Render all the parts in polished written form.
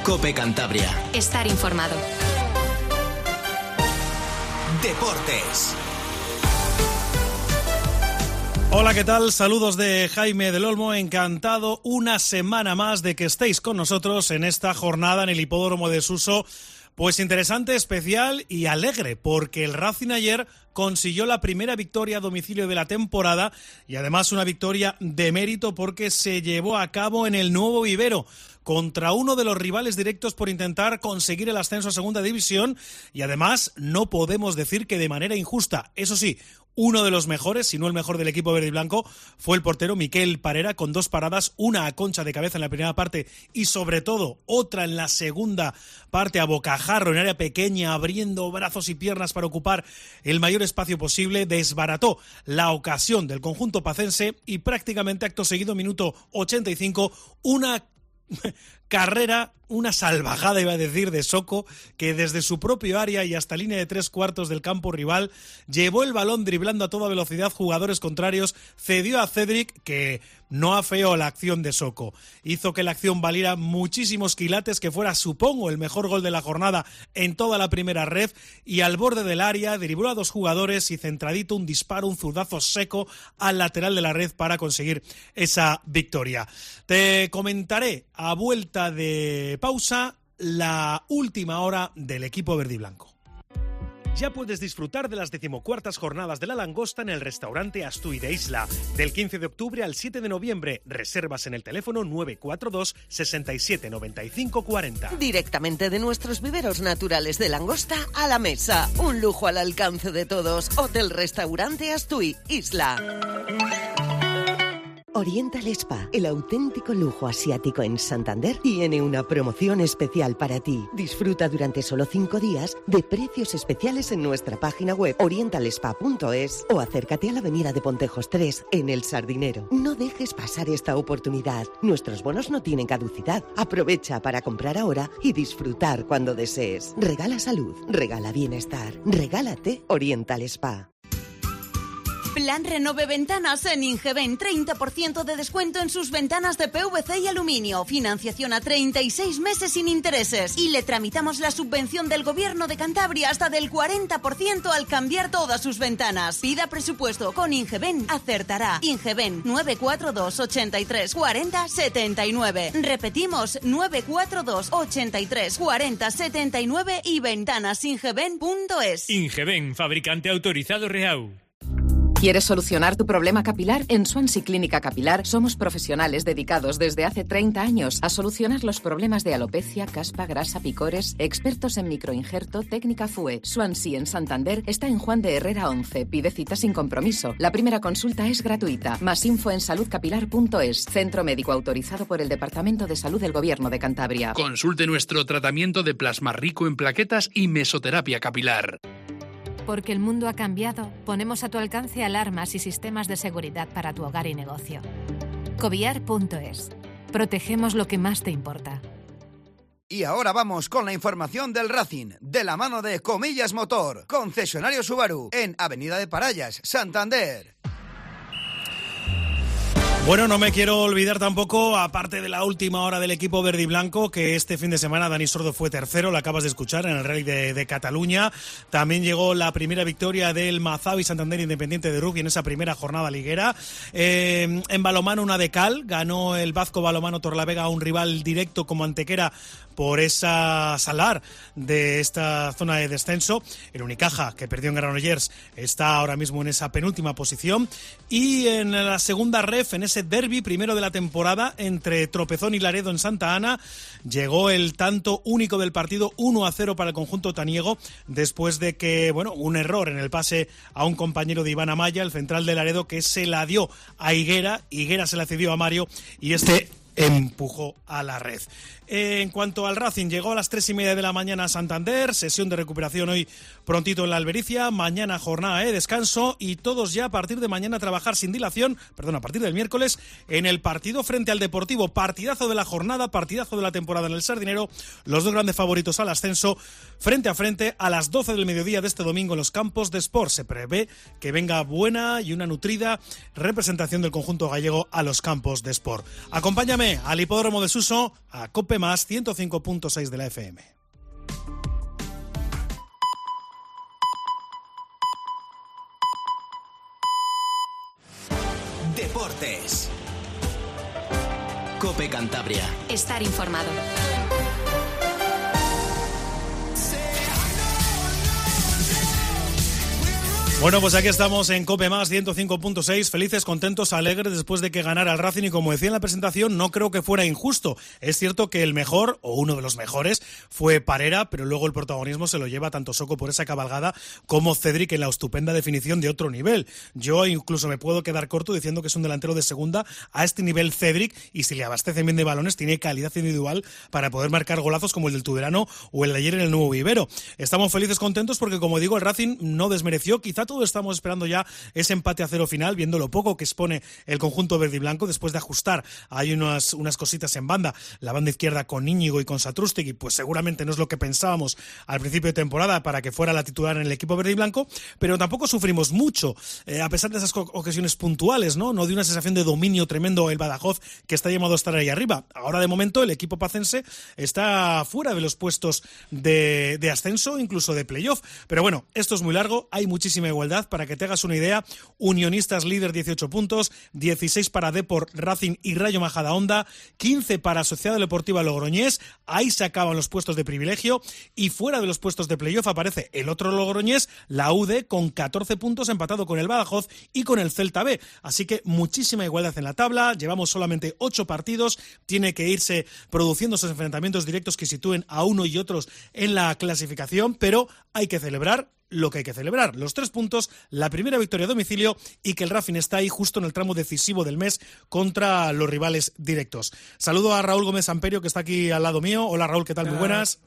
COPE Cantabria. Estar informado. Deportes. Hola, ¿qué tal? Saludos de Jaime del Olmo. Encantado una semana más de que estéis con nosotros en esta jornada en el Hipódromo de Suso. Pues interesante, especial y alegre, porque el Racing ayer consiguió la primera victoria a domicilio de la temporada y además una victoria de mérito porque se llevó a cabo en el nuevo vivero contra uno de los rivales directos por intentar conseguir el ascenso a segunda división y además no podemos decir que de manera injusta. Eso sí, uno de los mejores, si no el mejor del equipo verde y blanco, fue el portero Miquel Parera con 2 paradas, una a concha de cabeza en la primera parte y sobre todo otra en la segunda parte a bocajarro en área pequeña, abriendo brazos y piernas para ocupar el mayor espacio posible. Desbarató la ocasión del conjunto pacense y prácticamente acto seguido, minuto 85, una carrera, una salvajada iba a decir, de Soko, que desde su propio área y hasta línea de 3/4 del campo rival llevó el balón driblando a toda velocidad jugadores contrarios, cedió a Cedric, que no afeó la acción de Soko, hizo que la acción valiera muchísimos quilates, que fuera, supongo, el mejor gol de la jornada en toda la primera red, y al borde del área dribló a 2 jugadores y centradito un disparo, un zurdazo seco al lateral de la red para conseguir esa victoria. Te comentaré a vuelta de pausa la última hora del equipo verde y blanco. Ya puedes disfrutar de las 14ª jornadas de la langosta en el restaurante Astui de Isla. Del 15 de octubre al 7 de noviembre. Reservas en el teléfono 942 67 95 40. Directamente de nuestros viveros naturales de langosta a la mesa. Un lujo al alcance de todos. Hotel Restaurante Astui, Isla. Oriental Spa, el auténtico lujo asiático en Santander, tiene una promoción especial para ti. Disfruta durante solo 5 días de precios especiales en nuestra página web orientalspa.es o acércate a la avenida de Pontejos 3 en El Sardinero. No dejes pasar esta oportunidad. Nuestros bonos no tienen caducidad. Aprovecha para comprar ahora y disfrutar cuando desees. Regala salud, regala bienestar, regálate Oriental Spa. Plan Renove Ventanas en Ingeben, 30% de descuento en sus ventanas de PVC y aluminio, financiación a 36 meses sin intereses y le tramitamos la subvención del Gobierno de Cantabria hasta del 40% al cambiar todas sus ventanas. Pida presupuesto con Ingeben, acertará. Ingeben, 942 83 40 79. Repetimos, 942 83 40 79 y ventanasingeben.es. Ingeben, fabricante autorizado Reau. ¿Quieres solucionar tu problema capilar? En Swansea Clínica Capilar somos profesionales dedicados desde hace 30 años a solucionar los problemas de alopecia, caspa, grasa, picores, expertos en microinjerto, técnica FUE. Swansea en Santander está en Juan de Herrera 11. Pide cita sin compromiso. La primera consulta es gratuita. Más info en saludcapilar.es. Centro médico autorizado por el Departamento de Salud del Gobierno de Cantabria. Consulte nuestro tratamiento de plasma rico en plaquetas y mesoterapia capilar. Porque el mundo ha cambiado, ponemos a tu alcance alarmas y sistemas de seguridad para tu hogar y negocio. Cobiar.es. Protegemos lo que más te importa. Y ahora vamos con la información del Racing, de la mano de Comillas Motor, concesionario Subaru, en Avenida de Parallas, Santander. Bueno, no me quiero olvidar tampoco, aparte de la última hora del equipo verde y blanco, que este fin de semana Dani Sordo fue tercero, lo acabas de escuchar, en el Rally de Cataluña. También llegó la primera victoria del Mazavi Santander Independiente de Rugby en esa primera jornada liguera. En balonmano, una de cal, ganó el Vasco Balonmano Torlavega a un rival directo como Antequera por esa salar de esta zona de descenso. El Unicaja, que perdió en Granollers, está ahora mismo en esa penúltima posición. Y en la segunda ref, en ese derbi primero de la temporada entre Tropezón y Laredo en Santa Ana, llegó el tanto único del partido, 1-0 para el conjunto taniego, después de que, un error en el pase a un compañero de Iván Amaya, el central de Laredo, que se la dio a Higuera se la cedió a Mario y este empujó a la red. En cuanto al Racing, llegó a las 3:30 de la mañana a Santander, sesión de recuperación hoy prontito en la Albericia, mañana jornada de descanso y todos ya a partir de mañana a trabajar sin dilación, a partir del miércoles, en el partido frente al Deportivo, partidazo de la jornada, partidazo de la temporada en el Sardinero, los dos grandes favoritos al ascenso, frente a frente a las 12 del mediodía de este domingo en los campos de Sport. Se prevé que venga buena y una nutrida representación del conjunto gallego a los campos de Sport. Acompáñame Acompáñame al Hipódromo de Suso, a Cope Más 105.6 de la FM. Deportes. Cope Cantabria. Estar informado. Bueno, pues aquí estamos en Cope Más 105.6, felices, contentos, alegres después de que ganara el Racing y como decía en la presentación, no creo que fuera injusto. Es cierto que el mejor, o uno de los mejores, fue Parera, pero luego el protagonismo se lo lleva tanto Soko por esa cabalgada como Cedric en la estupenda definición de otro nivel. Yo incluso me puedo quedar corto diciendo que es un delantero de segunda a este nivel Cedric y si le abastecen bien de balones tiene calidad individual para poder marcar golazos como el del Tudelano o el de ayer en el Nuevo Vivero. Estamos felices, contentos porque como digo el Racing no desmereció, quizá todos estamos esperando ya ese empate a 0 final, viendo lo poco que expone el conjunto verde y blanco después de ajustar. Hay unas cositas en banda, la banda izquierda con Íñigo y con Satrústegui, pues seguramente no es lo que pensábamos al principio de temporada para que fuera la titular en el equipo verde y blanco, pero tampoco sufrimos mucho, a pesar de esas ocasiones puntuales, ¿no? No de una sensación de dominio tremendo el Badajoz que está llamado a estar ahí arriba. Ahora de momento el equipo pacense está fuera de los puestos de ascenso, incluso de playoff, pero bueno, esto es muy largo, hay muchísima igualdad. Para que te hagas una idea, Unionistas líder 18 puntos, 16 para Depor, Racing y Rayo Majadahonda, 15 para Sociedad Deportiva Logroñés, ahí se acaban los puestos de privilegio y fuera de los puestos de playoff aparece el otro Logroñés, la UD, con 14 puntos empatado con el Badajoz y con el Celta B, así que muchísima igualdad en la tabla, llevamos solamente 8 partidos, tiene que irse produciendo esos enfrentamientos directos que sitúen a uno y otros en la clasificación, pero hay que celebrar lo que hay que celebrar, los 3 puntos, la primera victoria a domicilio y que el Racing está ahí justo en el tramo decisivo del mes contra los rivales directos. Saludo a Raúl Gómez Amperio que está aquí al lado mío. Hola Raúl, ¿qué tal? Muy buenas.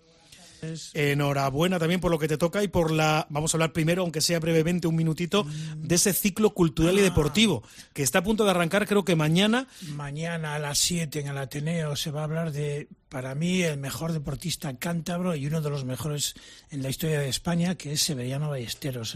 Enhorabuena también por lo que te toca y por vamos a hablar primero, aunque sea brevemente un minutito, de ese ciclo cultural y deportivo que está a punto de arrancar, creo que mañana a las 7 en el Ateneo se va a hablar de, para mí, el mejor deportista cántabro y uno de los mejores en la historia de España, que es Severiano Ballesteros.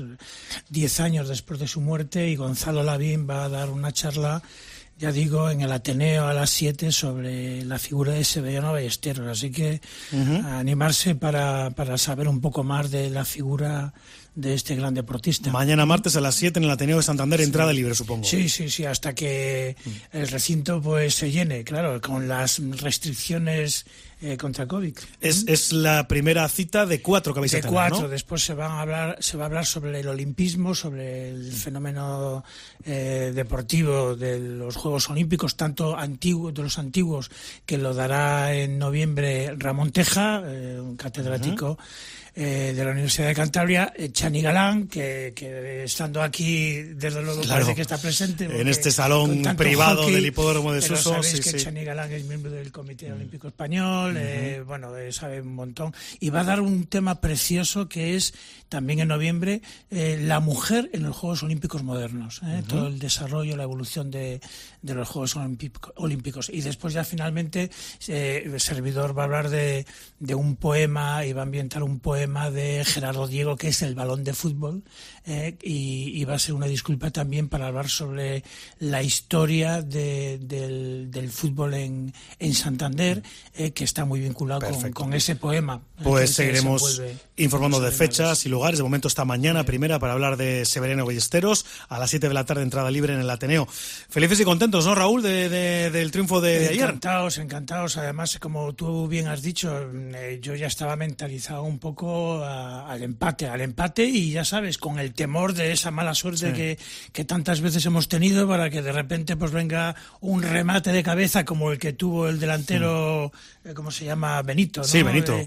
10 años después de su muerte y Gonzalo Lavín va a dar una charla, ya digo, en el Ateneo a las 7 sobre la figura de Severiano Ballesteros. Así que a animarse para saber un poco más de la figura de este gran deportista. Mañana martes a las 7 en el Ateneo de Santander, entrada libre, supongo. Sí, hasta que el recinto pues se llene, claro, con las restricciones contra COVID. Es la primera cita de 4 que vais a tener, ¿no? De 4, después se va a hablar sobre el olimpismo, sobre el fenómeno deportivo de los Juegos Olímpicos, tanto de los antiguos, que lo dará en noviembre Ramón Teja, un catedrático de la Universidad de Cantabria, Chani Galán, que estando aquí, desde luego, claro, parece que está presente. En este salón privado hockey, del Hipódromo de Suso. Sabéis que Chani Galán es miembro del Comité Olímpico Español, sabe un montón. Y va a dar un tema precioso que es, también en noviembre, la mujer en los Juegos Olímpicos modernos. Todo el desarrollo, la evolución de los Juegos Olímpicos. Y después ya finalmente el servidor va a hablar de un poema y va a ambientar un poema de Gerardo Diego, que es el balón de fútbol, y va a ser una disculpa también para hablar sobre la historia del fútbol en Santander, que está muy vinculado con ese poema. Pues seguiremos informando de fechas y lugares. De momento está mañana primera para hablar de Severiano Ballesteros a las 7 de la tarde, entrada libre en el Ateneo. Felices y contentos, ¿no, Raúl, del triunfo de ayer? Encantados. Además, como tú bien has dicho, yo ya estaba mentalizado un poco al empate y ya sabes, con el temor de esa mala suerte que tantas veces hemos tenido, para que de repente pues venga un remate de cabeza como el que tuvo el delantero, ¿cómo se llama? Benito, ¿no? Sí, Benito.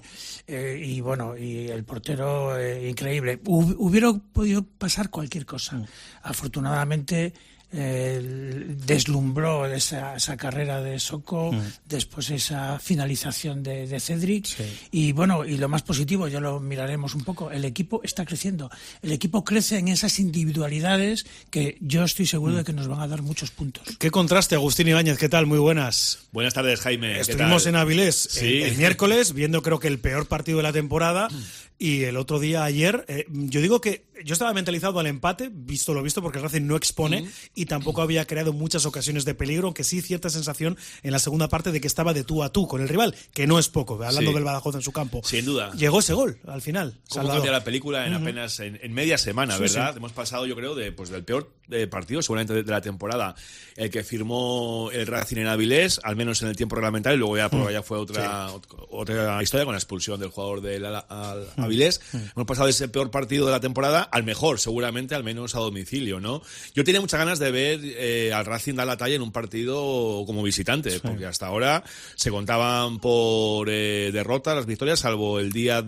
Y el portero, increíble. Hubiera podido pasar cualquier cosa. Afortunadamente deslumbró esa carrera de Soko, después esa finalización de Cedric, y lo más positivo, ya lo miraremos un poco, el equipo está creciendo, el equipo crece en esas individualidades que yo estoy seguro de que nos van a dar muchos puntos. Qué contraste, Agustín Ibáñez, ¿qué tal? Muy buenas. Buenas tardes, Jaime. Estuvimos en Avilés el miércoles viendo creo que el peor partido de la temporada. Y el otro día, ayer, yo digo que yo estaba mentalizado al empate, visto lo visto, porque el Racing no expone y tampoco había creado muchas ocasiones de peligro, aunque sí cierta sensación en la segunda parte de que estaba de tú a tú con el rival, que no es poco, hablando del Badajoz en su campo. Sin duda. Llegó ese gol al final. ¿Cómo cambia la película en apenas en media semana, verdad? Sí. Hemos pasado, yo creo, del peor partido seguramente de la temporada, el que firmó el Racing en Avilés, al menos en el tiempo reglamentario, y luego ya fue otra historia con la expulsión del jugador del Avilés. Hemos pasado de ese peor partido de la temporada al mejor, seguramente, al menos a domicilio, ¿no? Yo tenía muchas ganas de ver al Racing dar la talla en un partido como visitante, porque hasta ahora se contaban por derrotas las victorias, salvo el día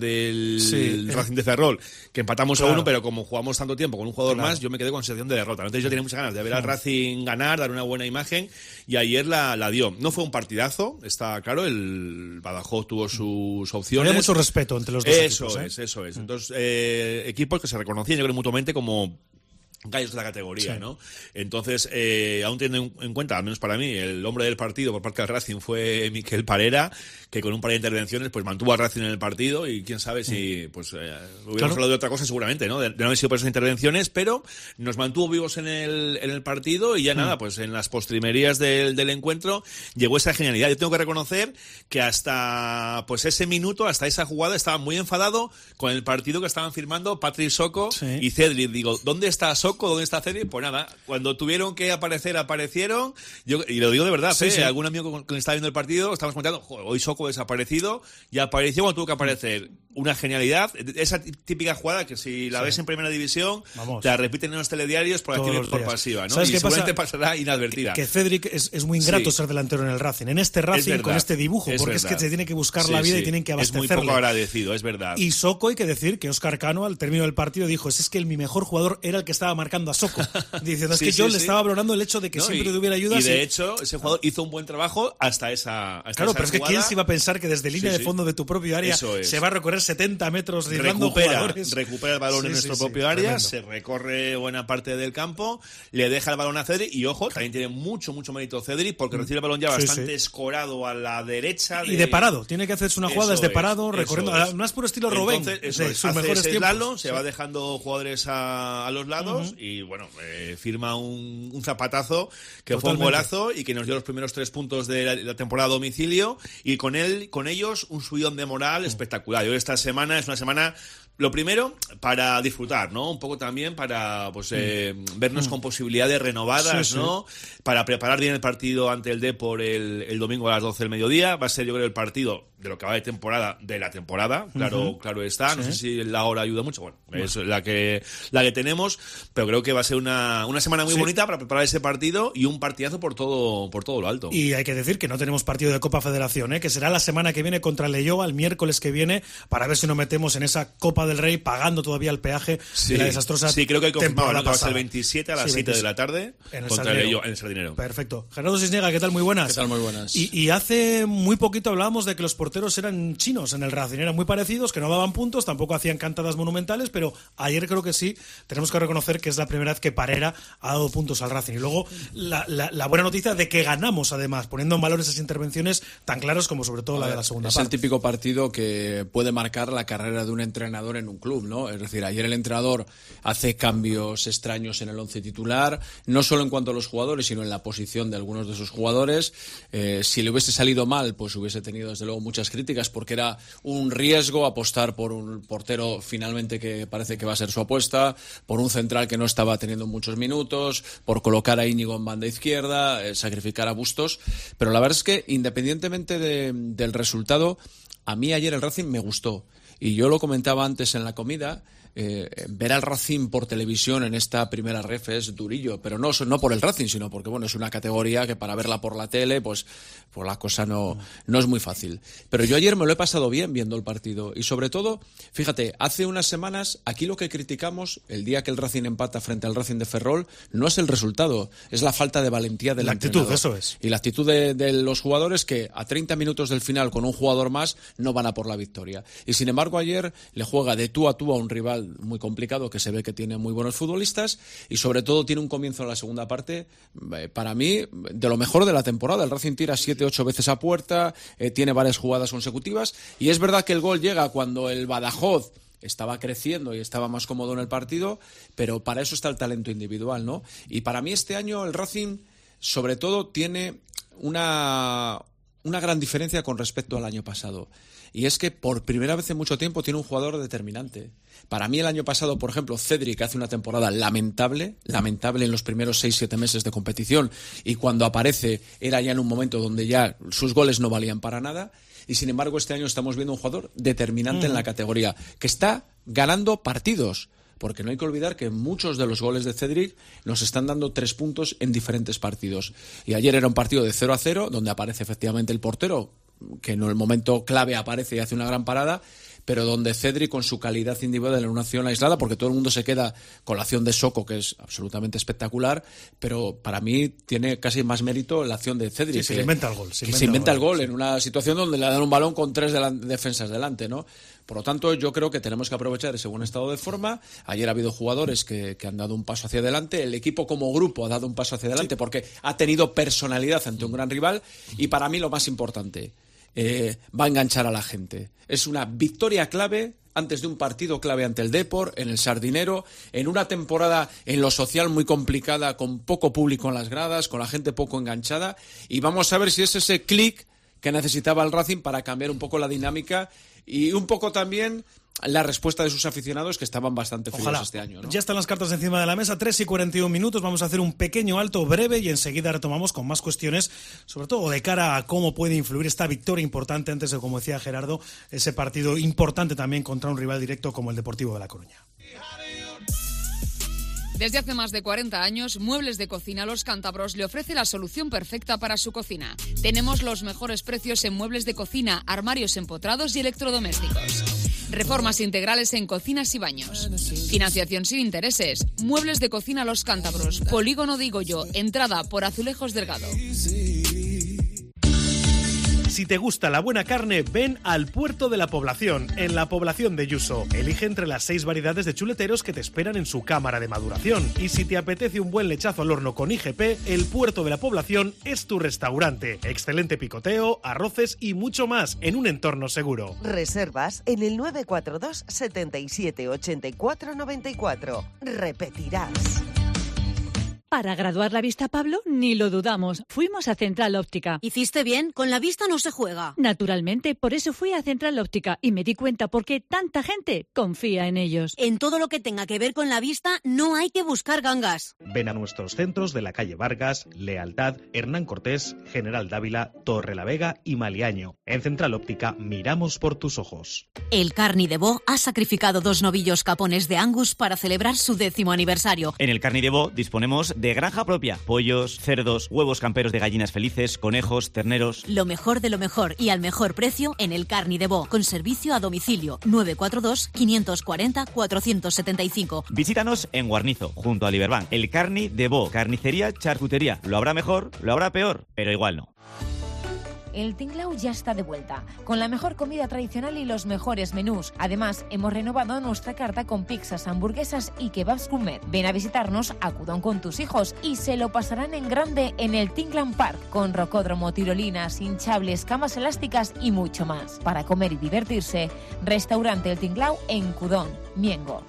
del Racing de Ferrol, que empatamos a 1, pero como jugamos tanto tiempo con un jugador más, yo me quedé con sensación de derrota. Entonces yo tenía muchas ganas de ver al Racing ganar, dar una buena imagen, y ayer la dio. No fue un partidazo, está claro, el Badajoz tuvo sus opciones. Había mucho respeto entre los dos equipos. Eso es. Entonces, equipos que se reconocían, yo creo, mutuamente como gallos de la categoría, ¿no? Entonces, aún teniendo en cuenta, al menos para mí, el hombre del partido por parte del Racing fue Miquel Parera, que con un par de intervenciones pues mantuvo al Racing en el partido, y quién sabe si hubiéramos hablado de otra cosa seguramente, ¿no? De no haber sido por esas intervenciones, pero nos mantuvo vivos en el partido, y ya nada, pues en las postrimerías del encuentro llegó esa genialidad. Yo tengo que reconocer que hasta pues ese minuto, hasta esa jugada, estaba muy enfadado con el partido que estaban firmando Patrick Soko y Cedric. Digo, ¿dónde está Soko? ¿Dónde está Cedric? Pues nada, cuando tuvieron que aparecer, aparecieron. Y lo digo de verdad, algún amigo que estaba viendo el partido, estábamos comentando, hoy Soko desaparecido, y apareció cuando tuvo que aparecer. Una genialidad, esa típica jugada que si la ves en primera división, te la repiten en los telediarios por activa y por pasiva, ¿no? Y seguramente pasará inadvertida. Que Cedric es muy ingrato ser delantero en el Racing, en este Racing con este dibujo, porque es que se tiene que buscar la vida y tienen que abastecerle. Es muy poco agradecido, es verdad. Y Soko, hay que decir que Óscar Cano, al término del partido, dijo, es que mi mejor jugador era el que estaba marcando a Soko, diciendo, es que yo le estaba valorando el hecho de que siempre tuviera ayuda. Y de hecho, ese jugador hizo un buen trabajo hasta esa claro, pero es que jugada. ¿quién se iba a pensar que desde línea de fondo de tu propio área se va a recorrer 70 metros recupera el balón en nuestro propio área, tremendo. Se recorre buena parte del campo, le deja el balón a Cedric, y ojo, también tiene mucho mérito Cedric, porque recibe el balón ya bastante escorado a la derecha. Y de parado, tiene que hacerse una jugada desde parado, recorriendo, más puro estilo Robben. Entonces, sus mejores tiempos. Se va dejando jugadores a los lados, y bueno, firma un zapatazo que fue un golazo y que nos dio los primeros 3 puntos de la temporada a domicilio, y con ellos un subidón de moral espectacular. Yo esta semana es una semana, lo primero, para disfrutar, ¿no? Un poco también para vernos con posibilidades renovadas, ¿no? Para preparar bien el partido ante el Depor el domingo a las 12 del mediodía. Va a ser, yo creo, el partido de lo que va de la temporada, claro está. No sé si la hora ayuda mucho. Bueno, es la que tenemos, pero creo que va a ser una semana muy bonita para preparar ese partido, y un partidazo por todo lo alto. Y hay que decir que no tenemos partido de Copa Federación, que será la semana que viene contra el Leioa, el miércoles que viene, para ver si nos metemos en esa Copa del Rey, pagando todavía el peaje de la desastrosa creo que hay confirmado, temporada va a ser el pasada. 27 a las 7 de la tarde contra el Leioa, en el Sardinero. Perfecto. Gerardo Cisniega, ¿qué tal? Muy buenas. ¿Qué tal? Muy buenas. Y hace muy poquito hablábamos de que los porteros eran chinos en el Racing, eran muy parecidos, que no daban puntos, tampoco hacían cantadas monumentales, pero ayer creo que sí, tenemos que reconocer que es la primera vez que Parera ha dado puntos al Racing. Y luego la buena noticia de que ganamos, además, poniendo en valor esas intervenciones tan claras como sobre todo la de la segunda parte. Es el típico partido que puede marcar la carrera de un entrenador en un club, ¿no? Es decir, ayer el entrenador hace cambios extraños en el once titular, no solo en cuanto a los jugadores, sino en la posición de algunos de esos jugadores. Si le hubiese salido mal, pues hubiese tenido desde luego muchas críticas, porque era un riesgo apostar por un portero finalmente que parece que va a ser su apuesta, por un central que no estaba teniendo muchos minutos, por colocar a Íñigo en banda izquierda, sacrificar a Bustos. Pero la verdad es que, independientemente del resultado, a mí ayer el Racing me gustó. Y yo lo comentaba antes en la comida, ver al Racing por televisión en esta primera ref es durillo, pero no por el Racing, sino porque bueno, es una categoría que para verla por la tele pues la cosa no es muy fácil. Pero yo ayer me lo he pasado bien viendo el partido, y sobre todo, fíjate, hace unas semanas aquí lo que criticamos el día que el Racing empata frente al Racing de Ferrol no es el resultado, es la falta de valentía del entrenador. La actitud, eso es. Y la actitud de los jugadores, que a 30 minutos del final con un jugador más no van a por la victoria. Y sin embargo ayer le juega de tú a un rival muy complicado, que se ve que tiene muy buenos futbolistas, y sobre todo tiene un comienzo en la segunda parte para mí de lo mejor de la temporada. El Racing tira 7-8 veces a puerta, tiene varias jugadas consecutivas, y es verdad que el gol llega cuando el Badajoz estaba creciendo y estaba más cómodo en el partido, pero para eso está el talento individual, ¿no? Y para mí este año el Racing, sobre todo, tiene una gran diferencia con respecto al año pasado. Y es que por primera vez en mucho tiempo tiene un jugador determinante. Para mí el año pasado, por ejemplo, Cedric hace una temporada lamentable en los primeros 6-7 meses de competición, y cuando aparece era ya en un momento donde ya sus goles no valían para nada, y sin embargo este año estamos viendo un jugador determinante en la categoría, que está ganando partidos. Porque no hay que olvidar que muchos de los goles de Cedric nos están dando 3 puntos en diferentes partidos. Y ayer era un partido de 0-0, donde aparece efectivamente el portero, que en el momento clave aparece y hace una gran parada, pero donde Cedric, con su calidad individual en una acción aislada, porque todo el mundo se queda con la acción de Soko, que es absolutamente espectacular, pero para mí tiene casi más mérito la acción de Cedric. Sí, se le inventa el gol. Se inventa el gol en una situación donde le dan un balón con 3 defensas delante, ¿no? Por lo tanto, yo creo que tenemos que aprovechar ese buen estado de forma. Ayer ha habido jugadores que han dado un paso hacia adelante. El equipo como grupo ha dado un paso hacia adelante porque ha tenido personalidad ante un gran rival. Y para mí lo más importante, va a enganchar a la gente. Es una victoria clave antes de un partido clave ante el Depor, en el Sardinero, en una temporada en lo social muy complicada, con poco público en las gradas, con la gente poco enganchada. Y vamos a ver si es ese clic que necesitaba el Racing para cambiar un poco la dinámica y un poco también la respuesta de sus aficionados, que estaban bastante fríos este año, ¿no? Ya están las cartas encima de la mesa, 3:41. Vamos a hacer un pequeño alto breve y enseguida retomamos con más cuestiones, sobre todo de cara a cómo puede influir esta victoria importante antes de, como decía Gerardo, ese partido importante también contra un rival directo como el Deportivo de La Coruña. Desde hace más de 40 años, Muebles de Cocina Los Cántabros le ofrece la solución perfecta para su cocina. Tenemos los mejores precios en muebles de cocina, armarios empotrados y electrodomésticos. Reformas integrales en cocinas y baños. Financiación sin intereses. Muebles de Cocina Los Cántabros. Polígono de Igoyo. Entrada por Azulejos Delgado. Si te gusta la buena carne, ven al Puerto de la Población, en la población de Yuso. Elige entre las 6 variedades de chuleteros que te esperan en su cámara de maduración. Y si te apetece un buen lechazo al horno con IGP, el Puerto de la Población es tu restaurante. Excelente picoteo, arroces y mucho más, en un entorno seguro. Reservas en el 942 77 84 94. Repetirás. Para graduar la vista, Pablo, ni lo dudamos. Fuimos a Central Óptica. ¿Hiciste bien? Con la vista no se juega. Naturalmente, por eso fui a Central Óptica y me di cuenta por qué tanta gente confía en ellos. En todo lo que tenga que ver con la vista no hay que buscar gangas. Ven a nuestros centros de la calle Vargas, Lealtad, Hernán Cortés, General Dávila, Torrelavega y Maliaño. En Central Óptica miramos por tus ojos. El Carni de Bo ha sacrificado 2 novillos capones de Angus para celebrar su 10º aniversario. En el Carni de Bo disponemos de granja propia, pollos, cerdos, huevos camperos de gallinas felices, conejos, terneros. Lo mejor de lo mejor y al mejor precio en el Carni de Bo, con servicio a domicilio 942 540 475. Visítanos en Guarnizo, junto a Liberbank. El Carni de Bo, carnicería, charcutería. Lo habrá mejor, lo habrá peor, pero igual no. El Tinglao ya está de vuelta, con la mejor comida tradicional y los mejores menús. Además, hemos renovado nuestra carta con pizzas, hamburguesas y kebabs gourmet. Ven a visitarnos a Cudón con tus hijos y se lo pasarán en grande en el Tinglan Park, con rocódromo, tirolinas, hinchables, camas elásticas y mucho más. Para comer y divertirse, Restaurante El Tinglao en Cudón, Miengo.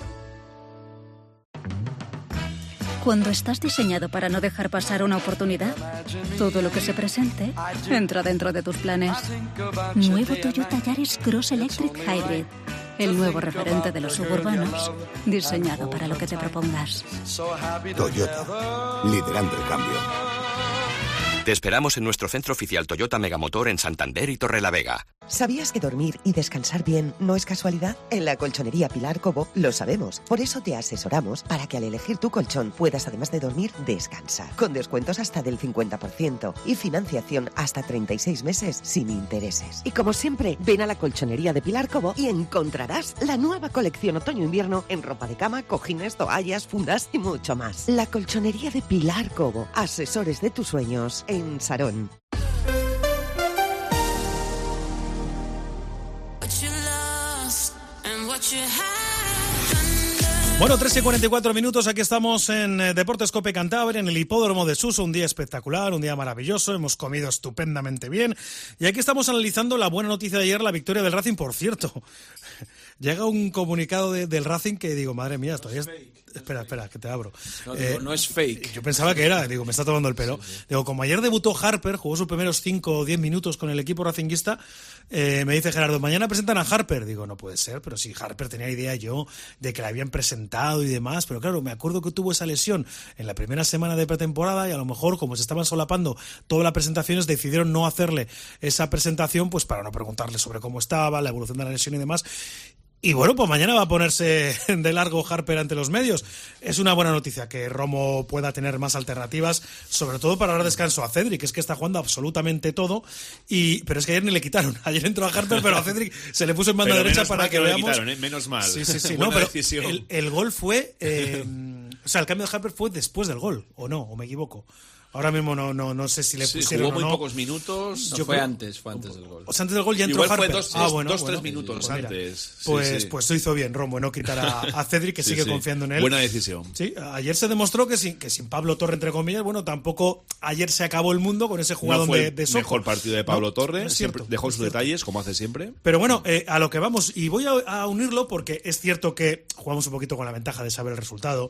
Cuando estás diseñado para no dejar pasar una oportunidad, todo lo que se presente entra dentro de tus planes. Nuevo Toyota Yaris Cross Electric Hybrid. El nuevo referente de los suburbanos, diseñado para lo que te propongas. Toyota, liderando el cambio. Te esperamos en nuestro centro oficial Toyota Megamotor en Santander y Torrelavega. ¿Sabías que dormir y descansar bien no es casualidad? En la colchonería Pilar Cobo lo sabemos. Por eso te asesoramos para que al elegir tu colchón puedas, además de dormir, descansar. Con descuentos hasta del 50% y financiación hasta 36 meses sin intereses. Y como siempre, ven a la colchonería de Pilar Cobo y encontrarás la nueva colección otoño-invierno en ropa de cama, cojines, toallas, fundas y mucho más. La colchonería de Pilar Cobo. Asesores de tus sueños en Sarón. Bueno, 3:44, aquí estamos en Deportes Cope Cantabria, en el hipódromo de Suso, un día espectacular, un día maravilloso, hemos comido estupendamente bien y aquí estamos analizando la buena noticia de ayer, la victoria del Racing, por cierto. Llega un comunicado del Racing que digo, madre mía, todavía... Espera, que te abro. No es fake. Yo pensaba que era, digo, me está tomando el pelo. Sí. Digo, como ayer debutó Harper, jugó sus primeros 5 o 10 minutos con el equipo racinguista, me dice Gerardo, mañana presentan a Harper. Digo, no puede ser, pero si Harper tenía idea yo de que la habían presentado y demás, pero claro, me acuerdo que tuvo esa lesión en la primera semana de pretemporada y a lo mejor, como se estaban solapando todas las presentaciones, decidieron no hacerle esa presentación, pues para no preguntarle sobre cómo estaba, la evolución de la lesión y demás. Y bueno, pues mañana va a ponerse de largo Harper ante los medios. Es una buena noticia que Romo pueda tener más alternativas, sobre todo para dar descanso a Cedric, es que está jugando absolutamente todo, pero es que ayer ni le quitaron. Ayer entró a Harper, pero a Cedric se le puso en banda derecha para que veamos. Quitaron, menos mal. Sí. No, pero el gol fue... o sea, el cambio de Harper fue después del gol, ¿o no? ¿O me equivoco? Ahora mismo no sé si le pusieron jugó o no. muy pocos minutos. Fue antes del gol. O sea, antes del gol ya entró Igual Harper. Fue 2-3 minutos antes. Pues hizo bien Romo en no quitar a Cedric, que sigue confiando en él. Buena decisión. Sí, ayer se demostró que sin Pablo Torre, entre comillas, bueno, tampoco ayer se acabó el mundo con ese jugador de Soco. Mejor partido de Pablo Torre, es cierto, dejó sus detalles, como hace siempre. Pero bueno, a lo que vamos, y voy a unirlo porque es cierto que jugamos un poquito con la ventaja de saber el resultado.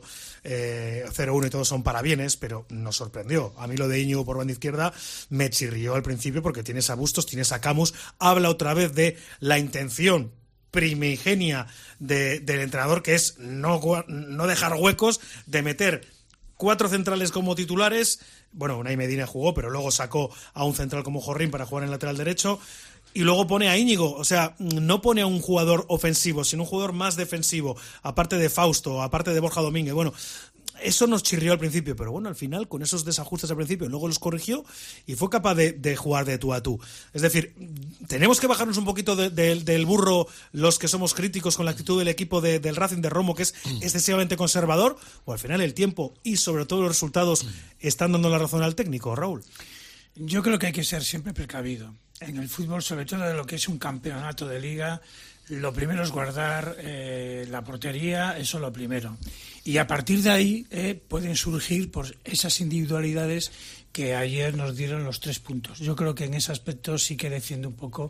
0-1 y todos son parabienes, pero nos sorprendió. A mí lo de Íñigo por banda izquierda me chirrió al principio porque tienes a Bustos, tienes a Camus, habla otra vez de la intención primigenia del entrenador, que es no dejar huecos, de meter 4 centrales como titulares. Bueno, Unai Medina jugó, pero luego sacó a un central como Jorrín para jugar en el lateral derecho. Y luego pone a Íñigo, o sea, no pone a un jugador ofensivo, sino un jugador más defensivo, aparte de Fausto, aparte de Borja Domínguez. Bueno, eso nos chirrió al principio, pero bueno, al final, con esos desajustes al principio, luego los corrigió y fue capaz de jugar de tú a tú. Es decir, tenemos que bajarnos un poquito del burro los que somos críticos con la actitud del equipo del Racing de Romo, que es excesivamente conservador, o al final el tiempo y sobre todo los resultados están dando la razón al técnico, Raúl. Yo creo que hay que ser siempre precavido. En el fútbol, sobre todo en lo que es un campeonato de liga, lo primero es guardar la portería, eso lo primero. Y a partir de ahí pueden surgir pues, esas individualidades que ayer nos dieron los 3 puntos. Yo creo que en ese aspecto sí que defiende un poco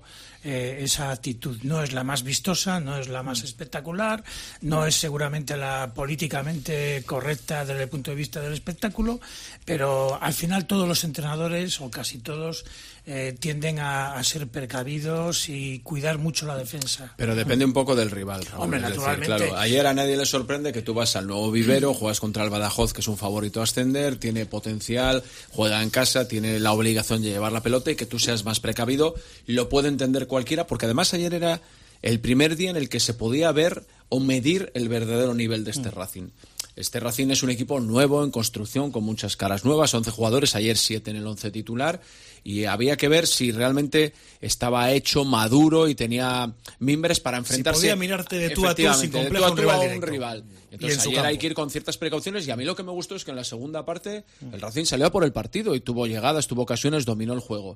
esa actitud. No es la más vistosa, no es la más espectacular, no es seguramente la políticamente correcta desde el punto de vista del espectáculo, pero al final todos los entrenadores, o casi todos, tienden a ser precavidos y cuidar mucho la defensa. Pero depende un poco del rival, Raúl. Hombre, naturalmente. Claro, ayer a nadie le sorprende que tú vas al Nuevo Vivero, juegas contra el Badajoz, que es un favorito a ascender, tiene potencial, juega en casa, tiene la obligación de llevar la pelota y que tú seas más precavido. Lo puede entender cualquiera, porque además ayer era el primer día en el que se podía ver o medir el verdadero nivel de este Racing. Este Racing es un equipo nuevo, en construcción, con muchas caras nuevas, 11 jugadores, ayer 7 en el 11 titular, y había que ver si realmente estaba hecho, maduro y tenía mimbres para enfrentarse. Si podía mirarte de tú a tú sin complejo a un rival. Entonces ayer hay que ir con ciertas precauciones, y a mí lo que me gustó es que en la segunda parte el Racing salió a por el partido y tuvo llegadas, tuvo ocasiones, dominó el juego.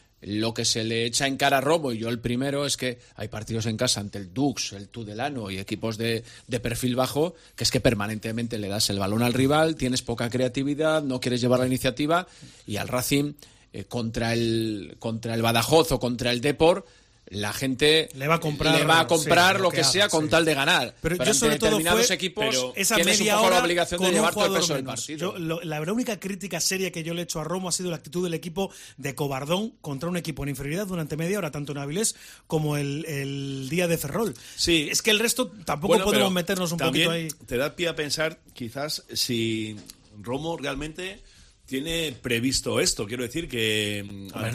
Lo que se le echa en cara a Romo, y yo el primero, es que hay partidos en casa ante el Dux, el Tudelano y equipos de perfil bajo, que es que permanentemente le das el balón al rival, tienes poca creatividad, no quieres llevar la iniciativa, y al Racing contra el Badajoz o contra el Depor, la gente le va a comprar lo que sea con tal de ganar. Pero yo sobre todo fue equipos esa tienes media un poco hora la obligación de llevar todo el peso del partido. La única crítica seria que yo le he hecho a Romo ha sido la actitud del equipo de cobardón contra un equipo en inferioridad durante media hora, tanto en Avilés como el día de Ferrol. Sí. Es que el resto tampoco podemos meternos un poquito ahí. Te da pie a pensar quizás si Romo realmente tiene previsto esto. Quiero decir que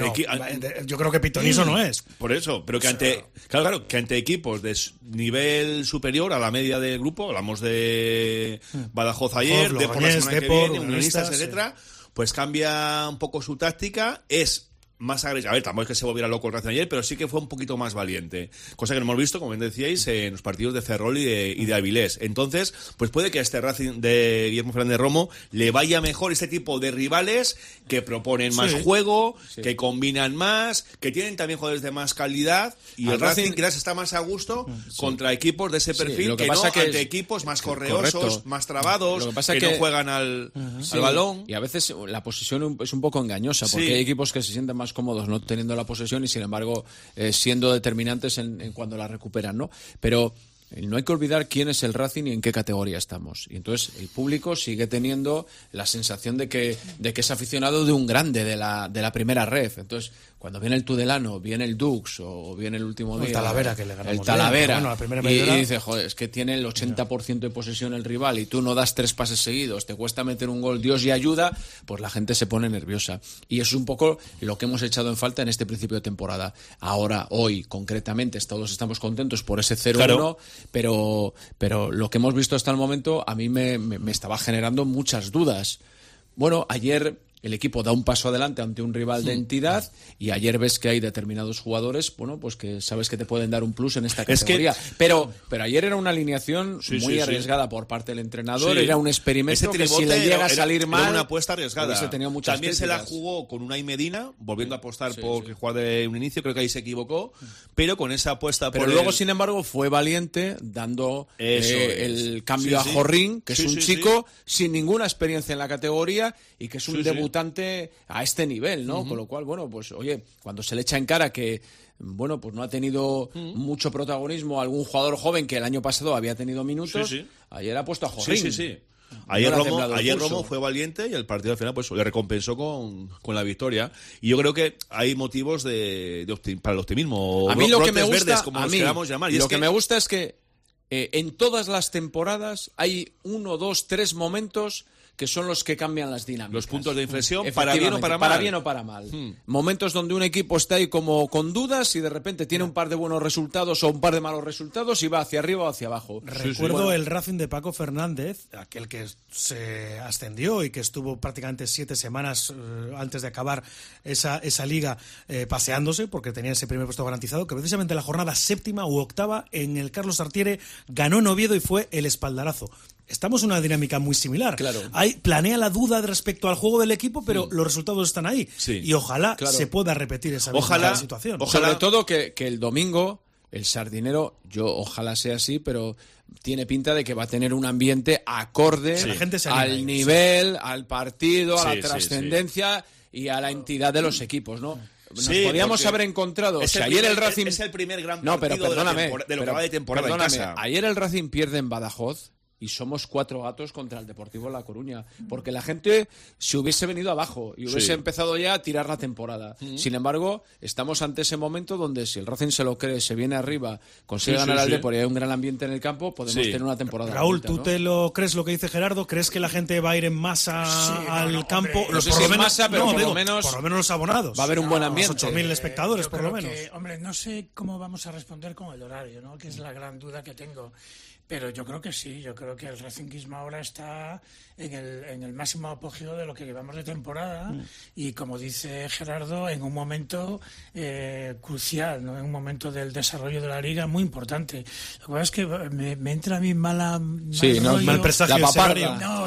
yo creo que pitonizo no es. Por eso, pero que ante equipos de nivel superior a la media del grupo, hablamos de Badajoz ayer, de por la semana que viene, Unionistas, etcétera, pues cambia un poco su táctica. Es más agresivo. A ver, tampoco es que se volviera loco el Racing ayer, pero sí que fue un poquito más valiente. Cosa que no hemos visto, como bien decíais, en los partidos de Ferrol y de Avilés. Entonces, pues puede que a este Racing de Guillermo Fernández Romo le vaya mejor este tipo de rivales que proponen más juego, que combinan más, que tienen también jugadores de más calidad, y el Racing quizás está más a gusto contra equipos de ese perfil que no ante equipos más correosos, más trabados, lo que pasa que no juegan al balón. Y a veces la posesión es un poco engañosa, porque hay equipos que se sienten más cómodos no teniendo la posesión y sin embargo siendo determinantes en cuando la recuperan, ¿no? Pero no hay que olvidar quién es el Racing y en qué categoría estamos. Y entonces el público sigue teniendo la sensación de que es aficionado de un grande de la primera red. Entonces, cuando viene el Tudelano, viene el Dux o viene el último día... El Talavera, que le ganamos. El Talavera. Bueno, la primera media hora... y dice, joder, es que tiene el 80% de posesión el rival y tú no das 3 pases seguidos, te cuesta meter un gol, Dios y ayuda, pues la gente se pone nerviosa. Y eso es un poco lo que hemos echado en falta en este principio de temporada. Ahora, hoy, concretamente, todos estamos contentos por ese 0-1, claro. Pero lo que hemos visto hasta el momento a mí me estaba generando muchas dudas. Bueno, ayer el equipo da un paso adelante ante un rival de entidad y ayer ves que hay determinados jugadores, bueno, pues que sabes que te pueden dar un plus en esta categoría. Pero ayer era una alineación muy arriesgada por parte del entrenador, era un experimento que si le llega a salir mal... Era una apuesta arriesgada. También se la jugó con Unai Medina, volviendo a apostar por que juega de un inicio, creo que ahí se equivocó, pero con esa apuesta... Pero luego, sin embargo, fue valiente dando el cambio a Jorrín, que es un chico sin ninguna experiencia en la categoría y que es un debutante a este nivel, ¿no? Con lo cual, bueno, pues oye, cuando se le echa en cara que bueno, pues no ha tenido mucho protagonismo algún jugador joven que el año pasado había tenido minutos, ayer ha puesto a Jorrín. Ayer Romo fue valiente y el partido al final pues le recompensó con la victoria. Y yo creo que hay motivos para el optimismo. A mí lo que me gusta, verdes, como los queramos llamar. Y lo que me gusta es que en todas las temporadas hay 1, 2, 3 momentos que son los que cambian las dinámicas. Los puntos de inflexión, para bien o para mal. Para bien o para mal. Momentos donde un equipo está ahí como con dudas y de repente tiene un par de buenos resultados o un par de malos resultados y va hacia arriba o hacia abajo. Recuerdo el Racing de Paco Fernández, aquel que se ascendió y que estuvo prácticamente 7 semanas antes de acabar esa liga paseándose porque tenía ese primer puesto garantizado, que precisamente la jornada 7ª u 8ª en el Carlos Tartiere ganó en Oviedo y fue el espaldarazo. Estamos en una dinámica muy similar. Claro. Planea la duda respecto al juego del equipo, pero los resultados están ahí. Sí. Y ojalá se pueda repetir esa misma situación. Sobre todo que el domingo, el Sardinero, yo ojalá sea así, pero tiene pinta de que va a tener un ambiente acorde al nivel, al partido, a la trascendencia y a la entidad de los equipos, ¿no? Nos podíamos haber encontrado. Ayer el Racing es el primer gran partido de lo que va de temporada en casa. Ayer el Racing pierde en Badajoz. Y somos 4 gatos contra el Deportivo La Coruña. Porque la gente se hubiese venido abajo y hubiese empezado ya a tirar la temporada. Sin embargo, estamos ante ese momento donde si el Racing se lo cree, se viene arriba, consigue ganar al Depor y hay un gran ambiente en el campo, podemos tener una temporada. Raúl, bonita, ¿tú te lo crees lo que dice Gerardo? ¿Crees que la gente va a ir en masa al campo? No sé si en masa, pero por lo menos los abonados. Va a haber un buen ambiente. 8.000 espectadores, por lo menos. Hombre, no sé cómo vamos a responder con el horario, ¿no? Que es la gran duda que tengo. Pero yo creo que sí, yo creo que el Racingismo ahora está en el máximo apogeo de lo que llevamos de temporada y, como dice Gerardo, en un momento crucial, ¿no? En un momento del desarrollo de la liga muy importante. Lo que pasa es que me entra a mí mal presagio. La paparra. No,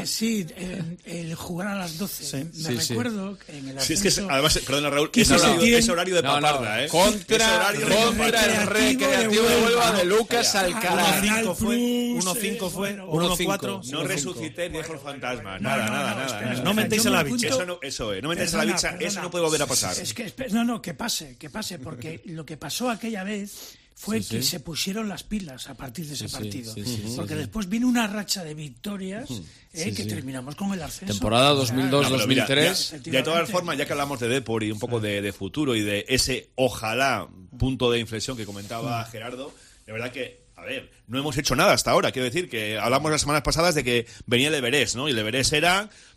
el jugar a las 12. Recuerdo en el ascenso... es que además, perdona Raúl, es horario de paparra, Contra el Recreativo de Huelva de Lucas Alcalá. 1-5 fue, 1-4. No resucité ni el fantasma. Nada. No metéis a la bicha. No metéis a la bicha, eso no puede volver a pasar. Es que, que pase, porque lo que pasó aquella vez fue que se pusieron las pilas a partir de ese partido. Porque después vino una racha de victorias que terminamos con el ascenso. Temporada 2002-2003. De todas formas, ya que hablamos de Depor y un poco de futuro y de ese ojalá punto de inflexión que comentaba Gerardo, de verdad que a ver, no hemos hecho nada hasta ahora. Quiero decir que hablamos las semanas pasadas de que venía el Everest, ¿no? Y el Everest era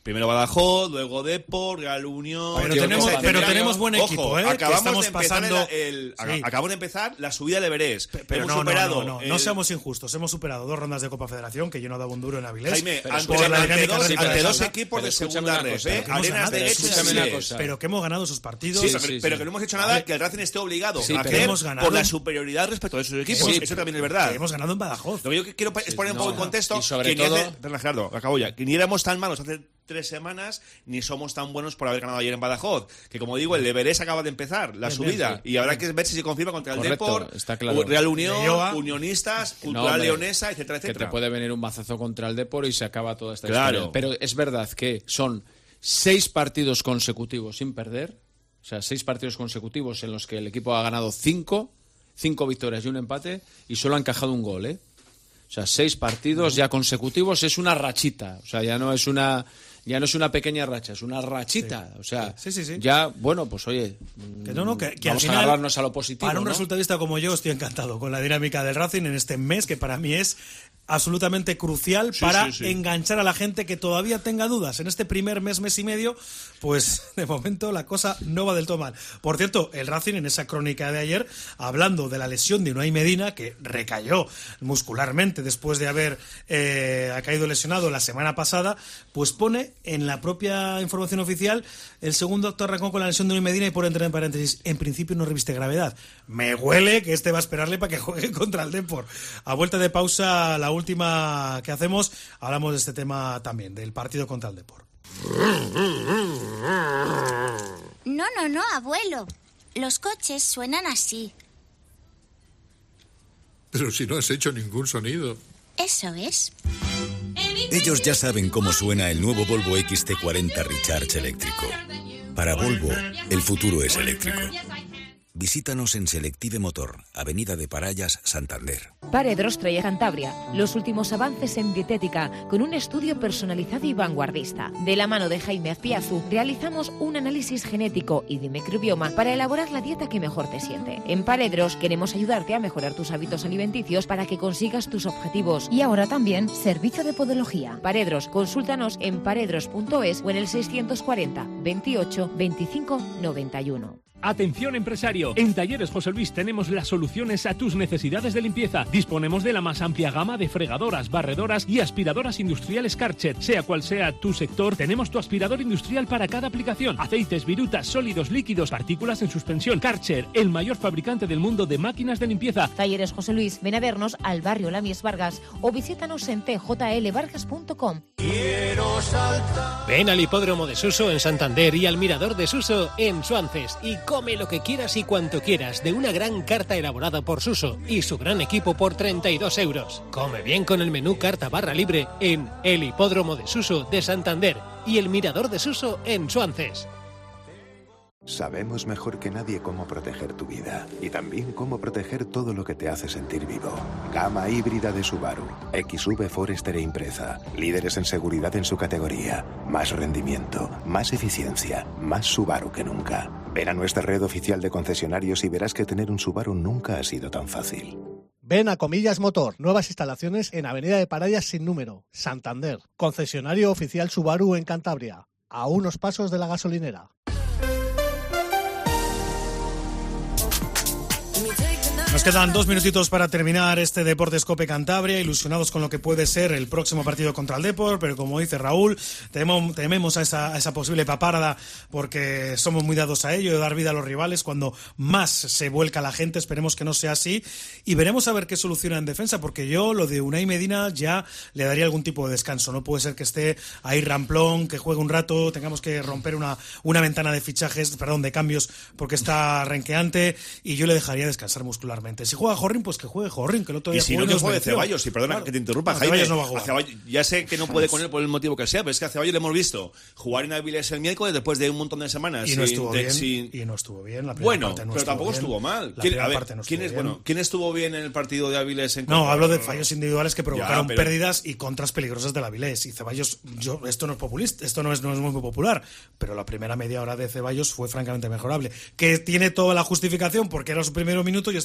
Primero Badajoz, luego Depor, Real Unión... Pero tenemos buen equipo, ¿eh? Acabamos Acabamos de empezar la subida de Everest. Pero no seamos injustos. Hemos superado 2 rondas de Copa Federación, que yo no daba un duro en Avilés. Jaime, ante dos equipos de segunda red, Arenas de Leche, pero que hemos ganado esos partidos. Pero que no hemos hecho nada que el Racing esté obligado a hacer por la superioridad respecto a esos equipos. Eso también es verdad. Hemos ganado en Badajoz. Lo que yo quiero es poner un poco en contexto, y sobre todo, Gerardo, acabo ya, que ni éramos tan malos hace 3 semanas, ni somos tan buenos por haber ganado ayer en Badajoz. Que como digo, el Everest acaba de empezar, la subida, y habrá que ver si se confirma contra el Depor, Real Unión, Unionistas, Cultural Leonesa, etcétera, etcétera. Que te puede venir un mazazo contra el Depor y se acaba toda esta historia. Pero es verdad que son 6 partidos consecutivos sin perder, o sea, 6 partidos consecutivos en los que el equipo ha ganado 5 victorias y un empate, y solo ha encajado un gol, ¿eh? O sea, 6 partidos ya consecutivos es una rachita. O sea, ya no es una pequeña racha, es una rachita. O sea, ya, bueno, pues oye, que vamos al final, a agarrarnos a lo positivo. Para un resultadista como yo, estoy encantado con la dinámica del Racing en este mes, que para mí es absolutamente crucial para enganchar a la gente que todavía tenga dudas. En este primer mes y medio, pues de momento la cosa no va del todo mal. Por cierto, el Racing en esa crónica de ayer, hablando de la lesión de Unai Medina, que recayó muscularmente después de haber caído lesionado la semana pasada, pues pone en la propia información oficial: el segundo acto arrancó con la lesión de Unai Medina y por entre paréntesis, en principio no reviste gravedad. Me huele que este va a esperarle para que juegue contra el Depor. A vuelta de pausa, la última que hacemos, hablamos de este tema también, del partido contra el Depor. No, abuelo. Los coches suenan así. Pero si no has hecho ningún sonido. Eso es. Ellos ya saben cómo suena el nuevo Volvo XC40 Recharge eléctrico. Para Volvo, el futuro es eléctrico. Visítanos en Selective Motor, Avenida de Parayas, Santander. Paredros trae a Cantabria los últimos avances en dietética con un estudio personalizado y vanguardista. De la mano de Jaime Azpiazu, realizamos un análisis genético y de microbioma para elaborar la dieta que mejor te siente. En Paredros queremos ayudarte a mejorar tus hábitos alimenticios para que consigas tus objetivos. Y ahora también servicio de podología. Paredros, consúltanos en paredros.es o en el 640 28 25 91. Atención empresario, en Talleres José Luis tenemos las soluciones a tus necesidades de limpieza. Disponemos de la más amplia gama de fregadoras, barredoras y aspiradoras industriales Karcher. Sea cual sea tu sector, tenemos tu aspirador industrial para cada aplicación. Aceites, virutas, sólidos, líquidos, partículas en suspensión. Karcher, el mayor fabricante del mundo de máquinas de limpieza. Talleres José Luis, ven a vernos al barrio Lamies Vargas o visítanos en tjlvargas.com. Quiero saltar. Ven al Hipódromo de Suso en Santander y al Mirador de Suso en Suances y come lo que quieras y cuanto quieras de una gran carta elaborada por Suso y su gran equipo por 32 euros. Come bien con el menú carta barra libre en el Hipódromo de Suso de Santander y el Mirador de Suso en Suances. Sabemos mejor que nadie cómo proteger tu vida y también cómo proteger todo lo que te hace sentir vivo. Gama híbrida de Subaru, XV Forester e Impreza, líderes en seguridad en su categoría. Más rendimiento, más eficiencia, más Subaru que nunca. Ven a nuestra red oficial de concesionarios y verás que tener un Subaru nunca ha sido tan fácil. Ven a Comillas Motor, nuevas instalaciones en Avenida de Parayas sin número, Santander. Concesionario oficial Subaru en Cantabria, a unos pasos de la gasolinera. Nos quedan 2 minutitos para terminar este Deportes Cope Cantabria, ilusionados con lo que puede ser el próximo partido contra el Depor, pero como dice Raúl, tememos a esa posible paparada porque somos muy dados a ello, de dar vida a los rivales cuando más se vuelca la gente. Esperemos que no sea así y veremos a ver qué soluciona en defensa, porque yo lo de Unai Medina ya le daría algún tipo de descanso. No puede ser que esté ahí ramplón, que juegue un rato, tengamos que romper una ventana de de cambios porque está renqueante, y yo le dejaría descansar muscularmente. Si juega Jorrin, pues que juegue Jorrin, que el otro día y si no, que juegue Ceballos. Y perdona que te interrumpa, Jaime. Ceballos no va a jugar. Ceballos, ya sé que no puede con él por el motivo que sea, pero es que a Ceballos le hemos visto jugar en Avilés el miércoles después de un montón de semanas. Y no estuvo bien. La primera parte no pero tampoco estuvo mal. ¿Quién estuvo bien en el partido de Avilés? No, hablo de fallos individuales que provocaron pérdidas y contras peligrosas del Avilés. Y Ceballos, esto no es populista, esto no es muy popular, pero la primera media hora de Ceballos fue francamente mejorable. Que tiene toda la justificación porque era su primer minuto y estaba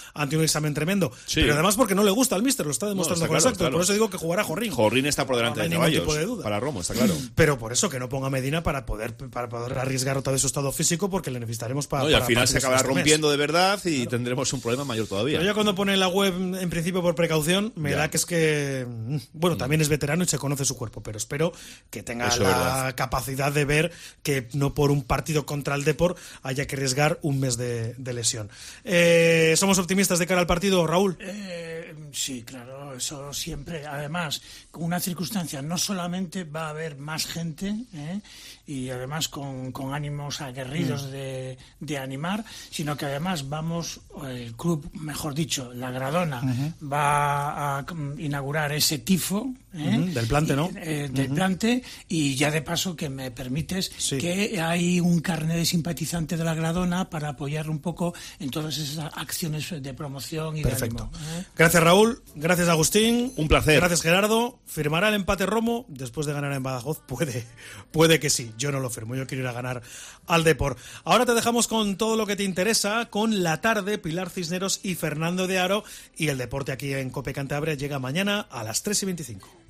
ante un examen tremendo. Sí. Pero además porque no le gusta al míster, lo está demostrando con los actos. claro. Por eso digo que jugará Jorrín. Jorrín está por delante No hay de ningún Ceballos. tipo de duda. Para Romo, está claro. Pero por eso que no ponga Medina para poder arriesgar otra vez su estado físico, porque le necesitaremos para. No, y al final se partidos acabará este mes. rompiendo de verdad y tendremos un problema mayor todavía. Pero ya cuando pone en la web, en principio por precaución, me da que es que. Bueno, también es veterano y se conoce su cuerpo, pero espero que tenga Eso la capacidad de ver que no por un partido contra el Depor haya que arriesgar un mes de lesión. ¿Somos optimistas de cara al partido, Raúl? Sí, claro, eso siempre. Además, con una circunstancia, no solamente va a haber más gente, y además con ánimos aguerridos de animar, sino que además el club, mejor dicho, la Gradona, va a inaugurar ese tifo del plante, ¿no? Del plante, y ya de paso que me permites que hay un carnet de simpatizante de la Gradona para apoyar un poco en todas esas acciones de promoción y Perfecto. de ánimo. Gracias, Raúl. Gracias, Agustín. Un placer. Gracias, Gerardo. ¿Firmará el empate Romo después de ganar en Badajoz? Puede que sí. Yo no lo firmo. Yo quiero ir a ganar al Depor. Ahora te dejamos con todo lo que te interesa, con La Tarde, Pilar Cisneros y Fernando de Aro. Y el deporte aquí en COPE Cantabria llega mañana a las 3:25.